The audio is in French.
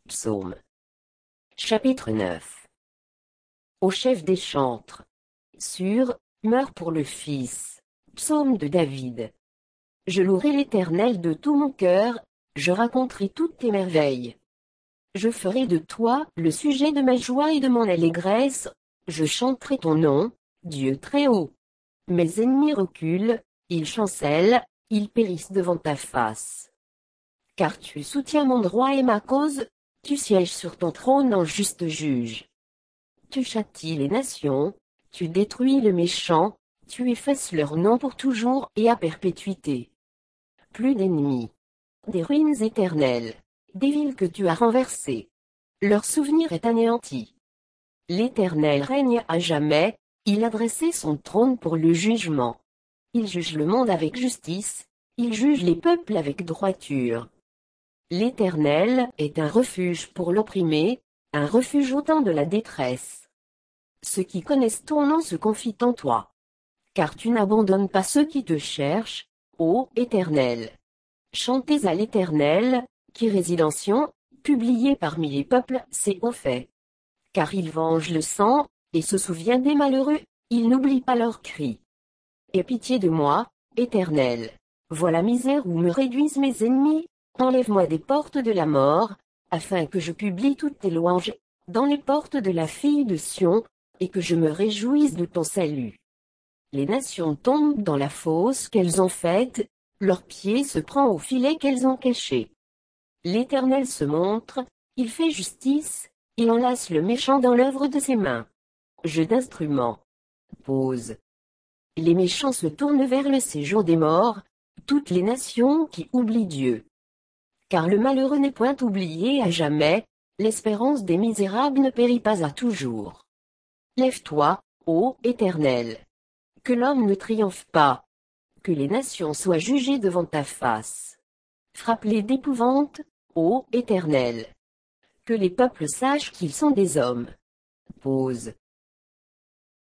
Psaume. Chapitre 9. Au chef des chantres. Meurt pour le Fils. Psaume de David. Je louerai l'Éternel de tout mon cœur, je raconterai toutes tes merveilles. Je ferai de toi le sujet de ma joie et de mon allégresse, je chanterai ton nom, Dieu très haut. Mes ennemis reculent, ils chancellent, ils périssent devant ta face. Car tu soutiens mon droit et ma cause, tu sièges sur ton trône en juste juge. Tu châties les nations, tu détruis le méchant, tu effaces leur nom pour toujours et à perpétuité. Plus d'ennemis. Des ruines éternelles. Des villes que tu as renversées. Leur souvenir est anéanti. L'Éternel règne à jamais, il a dressé son trône pour le jugement. Il juge le monde avec justice, il juge les peuples avec droiture. L'Éternel est un refuge pour l'opprimé, un refuge au temps de la détresse. Ceux qui connaissent ton nom se confient en toi. Car tu n'abandonnes pas ceux qui te cherchent, ô Éternel. Chantez à l'Éternel, qui réside en Sion, publié parmi les peuples, ses hauts faits. Car il venge le sang, et se souvient des malheureux, il n'oublie pas leurs cris. Aie pitié de moi, Éternel. Vois la misère où me réduisent mes ennemis, enlève-moi des portes de la mort, afin que je publie toutes tes louanges, dans les portes de la fille de Sion, et que je me réjouisse de ton salut. Les nations tombent dans la fosse qu'elles ont faite, leur pied se prend au filet qu'elles ont caché. L'Éternel se montre, il fait justice, il enlace le méchant dans l'œuvre de ses mains. Jeu d'instruments. Pause. Les méchants se tournent vers le séjour des morts, toutes les nations qui oublient Dieu. Car le malheureux n'est point oublié à jamais, l'espérance des misérables ne périt pas à toujours. Lève-toi, ô Éternel. Que l'homme ne triomphe pas. Que les nations soient jugées devant ta face. Frappe-les d'épouvante, ô Éternel. Que les peuples sachent qu'ils sont des hommes. Pause.